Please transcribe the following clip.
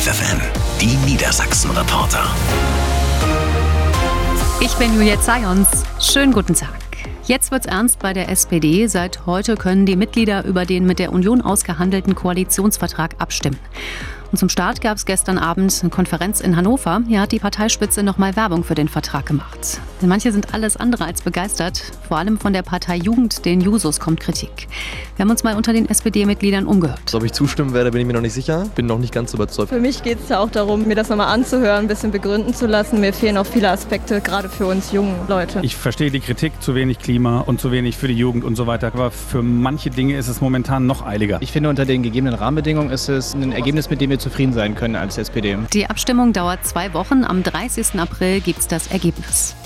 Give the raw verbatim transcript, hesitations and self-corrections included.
Live F M, die Niedersachsen-Reporter. Ich bin Julia Zayons. Schönen guten Tag. Jetzt wird's ernst bei der S P D. Seit heute können die Mitglieder über den mit der Union ausgehandelten Koalitionsvertrag abstimmen. Und zum Start gab es gestern Abend eine Konferenz in Hannover. Hier hat die Parteispitze nochmal Werbung für den Vertrag gemacht. Denn manche sind alles andere als begeistert. Vor allem von der Partei Jugend, den Jusos, kommt Kritik. Wir haben uns mal unter den S P D-Mitgliedern umgehört. Ob ich zustimmen werde, bin ich mir noch nicht sicher. Bin noch nicht ganz überzeugt. Für mich geht es ja auch darum, mir das nochmal anzuhören, ein bisschen begründen zu lassen. Mir fehlen auch viele Aspekte, gerade für uns jungen Leute. Ich verstehe die Kritik, zu wenig Klima und zu wenig für die Jugend und so weiter. Aber für manche Dinge ist es momentan noch eiliger. Ich finde, unter den gegebenen Rahmenbedingungen ist es ein Ergebnis, mit dem wir zufrieden sein können als S P D. Die Abstimmung dauert zwei Wochen. Am dreißigsten April gibt es das Ergebnis.